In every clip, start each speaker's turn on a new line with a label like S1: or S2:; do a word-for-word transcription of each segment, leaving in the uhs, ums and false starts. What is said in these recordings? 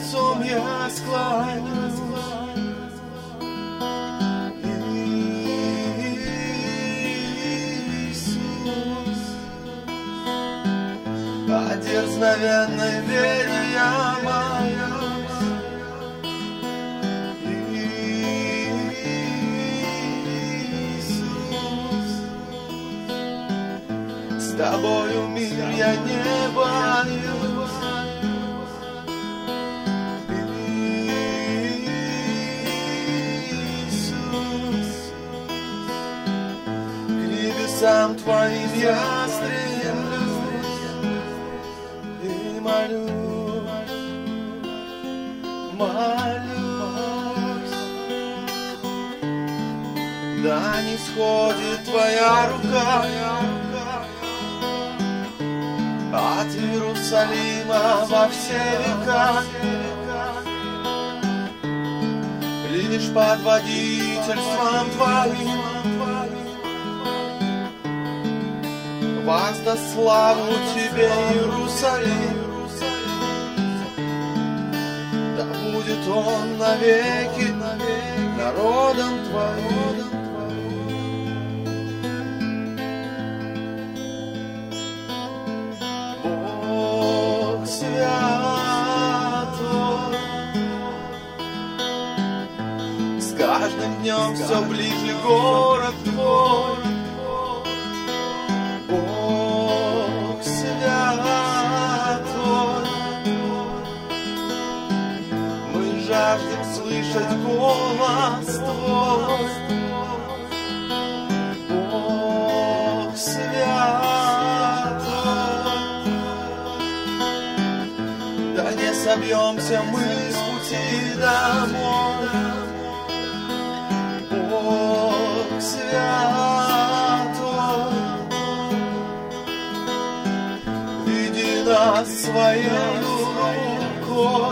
S1: лицом я склонюсь. Иисус, о дерзновенной вере я молюсь. Иисус, с тобою мир я не боюсь. Сам твоим я стремлюсь и молюсь, молюсь. Да не сходит твоя рука от Иерусалима во все века, лишь под водительством твоим воздаст славу тебе, Иерусалим. Да будет он навеки народом твоим. Бог святой, с каждым днем все ближе город твой. Бог святой, мы жаждем слышать голос твой. Бог святой, да не собьемся мы с пути домой. Бог святой, веди нас своей рукой,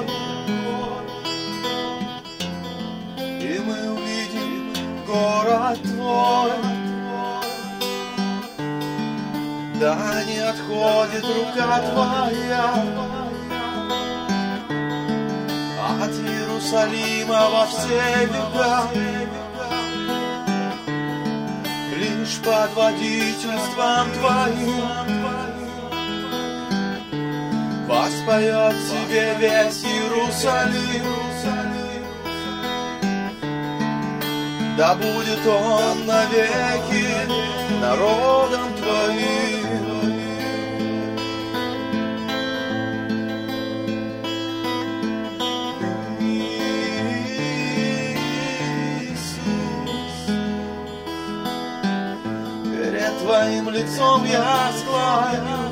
S1: и мы увидим город твой. Да не отходит рука твоя от Иерусалима во все века, лишь под водительством твоим воспоет тебе весь Иерусалим. Да будет он навеки народом твоим. Иисус, перед твоим лицом я склонюсь.